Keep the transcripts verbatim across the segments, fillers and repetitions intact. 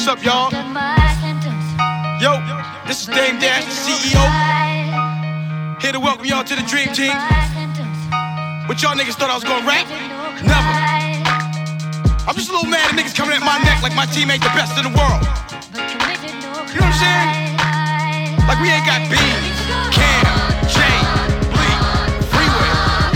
What's up, y'all? Yo, this is Dame Dash, the C E O. Here to welcome y'all to the Dream Team. What y'all niggas thought I was gonna rap? Never. I'm just a little mad at niggas coming at my neck like my team ain't the best in the world. You know what I'm saying? Like we ain't got beans, Cam, Jay, Bleak, Freeway.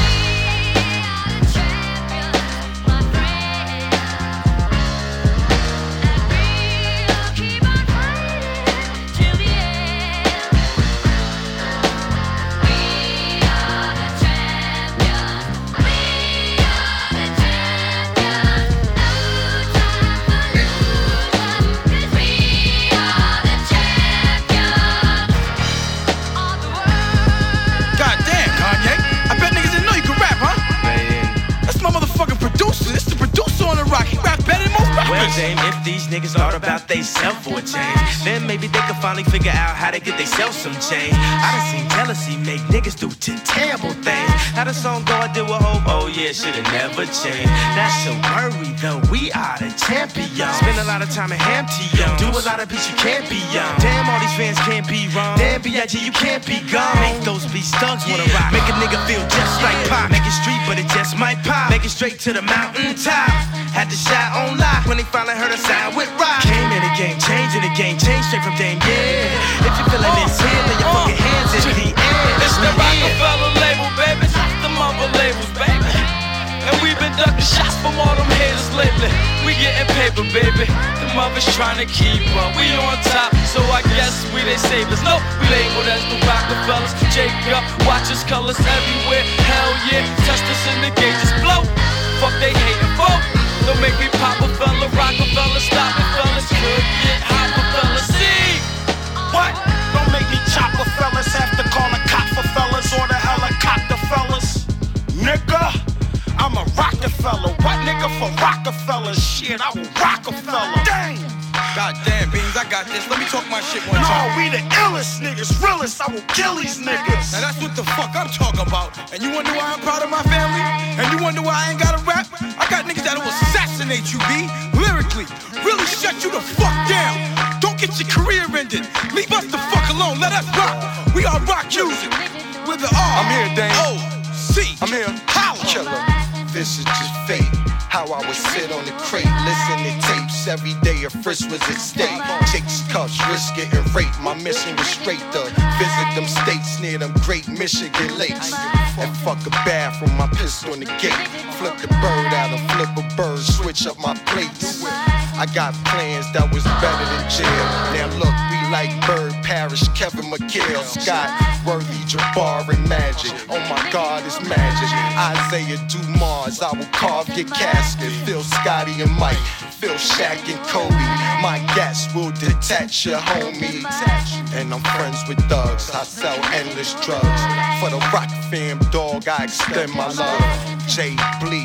Well, Dame, if these niggas thought about they self for a change, then maybe they could finally figure out how to get they self some change. I done seen jealousy make niggas do t- terrible things. How the song go, I did with hope, oh yeah, should've never changed. Not so worried though, we are the champions. Spend a lot of time in Hampton, do a lot of beats you can't be on. Damn, all these fans can't be wrong. Damn, B I G, you can't be gone. Make those beats thugs wanna rock. Make a nigga feel just like pop. Make it street, but it just might pop. Make it straight to the mountain top. Had to shot on live when they finally heard a sound with rock. Came in the game, changing the game, change straight from Dame, yeah. If you feeling this here, then your fucking hands in the air. It's the Rockefeller label, baby. The mother labels, baby. And we've been ducking shots from all them haters lately. We getting paper, baby. The mothers trying to keep up. We on top, so I guess we they savers. No, we labeled as the Rockefellers. Jacob, watch us colors everywhere. Hell yeah, touch us in the gauge, just blow. Fuck they hating for. Don't make me pop a fella, Rockefeller, stop it, fellas. Could get hot for fellas. See what? Don't make me chop a fellas. Have to call a cop for fellas or the helicopter fellas. Nigga, I'm a Rockefeller. What nigga for Rockefeller? Shit, I will Rockefeller. Dang. Goddamn, Beans, I got this. Let me talk my shit one no, time. No, we the illest niggas, realest. I will kill these niggas. Now that's what the fuck I'm talking about. And you wonder why I'm proud of my family? And you wonder why I ain't gotta rap? I got niggas that will assassinate you, B. Lyrically. Really shut you the fuck down. Don't get your career ended. Leave us the fuck alone. Let us rock. We are rock music. With the R. I'm here, Dame. O C. I'm here. Holla. Killer. This is just fate. How I would sit on the crate, listen to tapes. Every day a frisk was at stake. Chicks, cuffs, risk getting raped. My mission was straight to visit them states near them great Michigan lakes. And fuck a bathroom, my pistol on the gate. Flip the bird out and flip a bird, switch up my plates. I got plans that was better than jail. Now look, we like Bird, Parrish, Kevin McHale, Scott, Worthy, Jabbar, and Magic. Oh my God, it's magic. Isaiah Dumas, I will carve your casket. Phil, Scotty, and Mike. Phil, Shaq, and Kobe. My gas will detach your homie. And I'm friends with thugs. I sell endless drugs. For the rock fam, dog, I extend my love. Jay Bleak.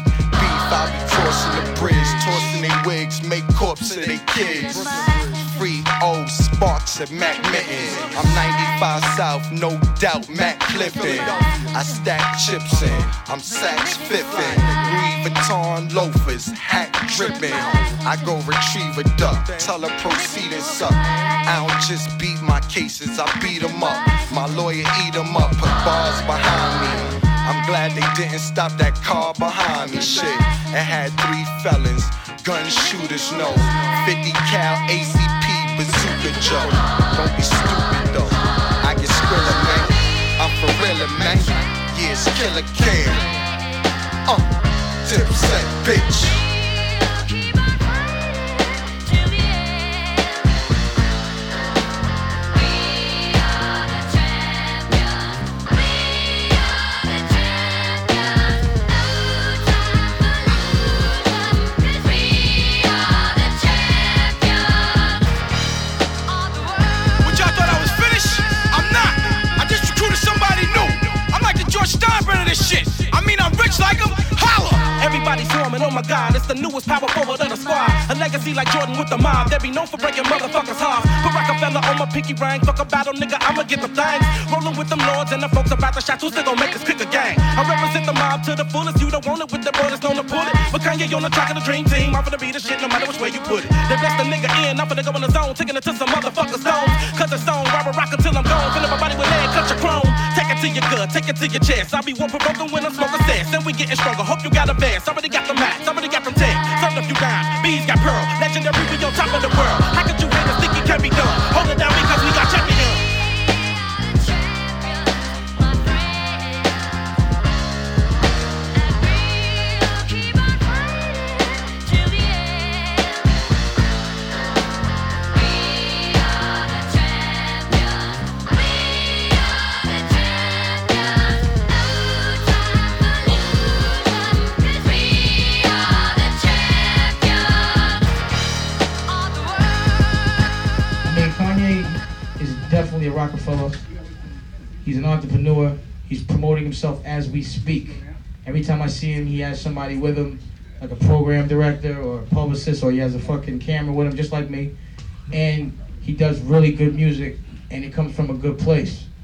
I be crossing the bridge, tossing they wigs, make corpse of they kids. Free old Sparks and Mac Mittens. I'm ninety-five South, no doubt, Mac Cliffin. I stack chips in, I'm Saks Fiffin. Louis Vuitton loafers, hat dripping. I go retrieve a duck, tell her proceed and suck. I don't just beat my cases, I beat them up. My lawyer eat them up, put bars behind me. I'm glad they didn't stop that car behind me, shit. It had three felons, gun shooters, no. fifty cal A C P bazooka Joe. Don't be stupid though, I get skrilla, man. I'm for real, man. Yeah, it's Killer Cam. Uh, Dipset, bitch. Steinbrenner this shit. I mean, I'm rich like him. Holla. Everybody form and oh my God, it's the newest power forward of the squad. A legacy like Jordan with the mob, they be known for breaking motherfuckers' hearts. Put Rockefeller on my pinky ring, fuck a battle, nigga, I'ma get the things. Rolling with them lords and the folks about the shots, who still gon' make us kick a gang. I represent the mob to the fullest, you don't want it with the boy that's known to pull it. But Kanye on the track of the dream team, I'm finna be the shit no matter which way you put it. They bless the nigga in, I'm finna go in the zone, taking it to some motherfuckers' stones. Cause the song, rubber rock until I'm gone, fill up my body with lead, cut your chrome. Take it to your gut, take it to your chest. I be one provoking when I'm smoking cess, and we getting stronger. Hope you got a vest, somebody got the map, somebody got them tech. Served a few rounds, B's got pearl, legendary, we on top of the world. How could you hate us, think it can be done? Hold it down because we got champions. Definitely a Rockefeller. He's an entrepreneur. He's promoting himself as we speak. Every time I see him, he has somebody with him, like a program director or a publicist, or he has a fucking camera with him, just like me. And he does really good music, and it comes from a good place.